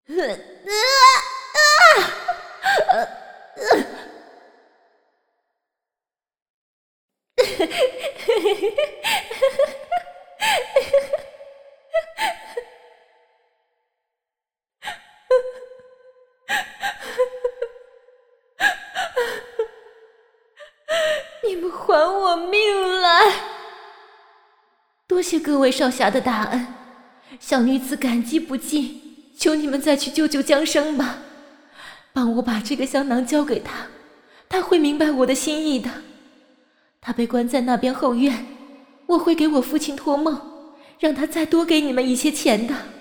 你们还我命来！多谢各位少侠的大恩，小女子感激不尽，求你们再去救救江生吧，帮我把这个香囊交给他，他会明白我的心意的。他被关在那边后院，我会给我父亲托梦，让他再多给你们一些钱的。